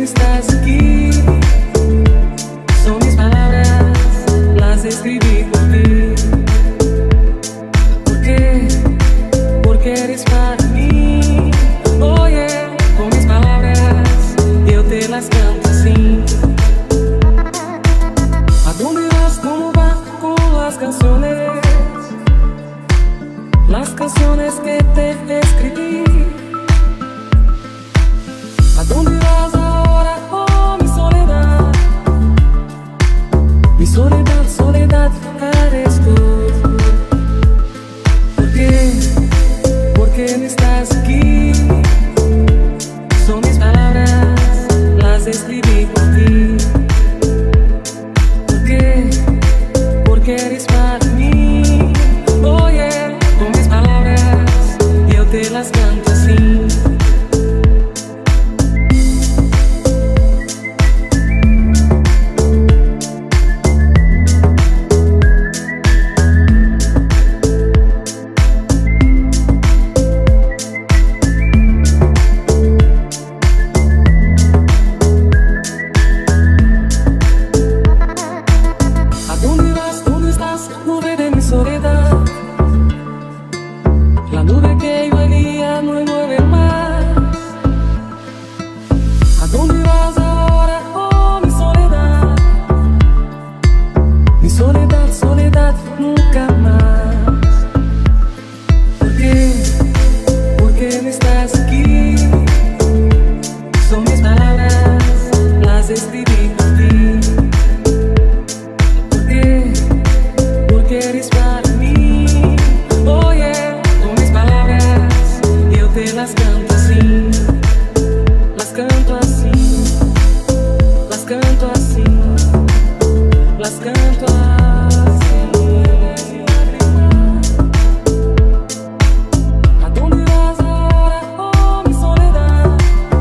estás aquí. Son mis palabras, las escribí por ti. ¿Por qué? Porque eres para mí. Oye, con mis palabras yo te las canto así. ¿A dónde vas? ¿Cómo va con las canciones? Las canciones que te escribí. ¿A dónde vas ahora? Oh, mi soledad. Mi soledad, soledad, eres tú. ¿Por qué? ¿Por qué no estás aquí? Son mis palabras, las escribí por ti. ¿Por qué? Porque eres para mí. Oye, con mis palabras yo te las canto así. Nube de mi soledad, la nube que iba al día no llueve más. ¿A dónde vas ahora? Oh, mi soledad. Mi soledad, soledad, nunca más. ¿Por qué? ¿Por qué no estás aquí? Son mis palabras, las escribí por ti. ¿Por qué? Porque eres para mí. Oye, con mis palabras yo te las canto así. Las canto así. Las canto así. Las canto así. ¿A dónde vas ahora? Oh, mi soledad.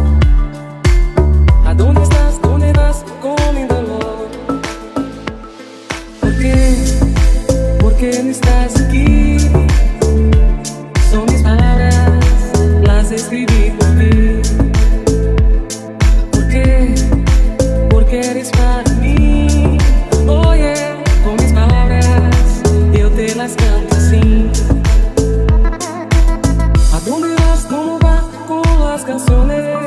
¿A dónde estás? ¿Dónde vas con mi dolor? ¿Por qué? ¿Por qué no estás aquí? Son mis palabras, las escribí por ti. ¿Por qué? Porque eres para mí. Oye, con mis palabras yo te las canto así. ¿A dónde vas? ¿Cómo va con las canciones?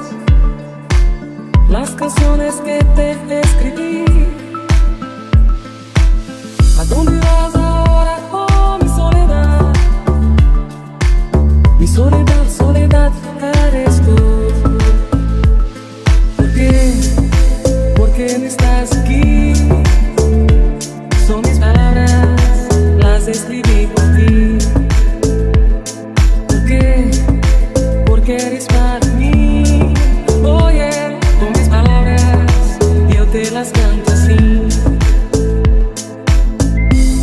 Las canciones que te escribí. ¿A dónde vas ahora? Oh, mi soledad. Mi soledad, soledad, eres tú. ¿Por qué? ¿Por qué no estás aquí? Son mis palabras, las escribí por ti. ¿Por qué? Porque eres para mí. Oye, con mis palabras yo te las canto así.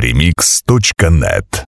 Remix.net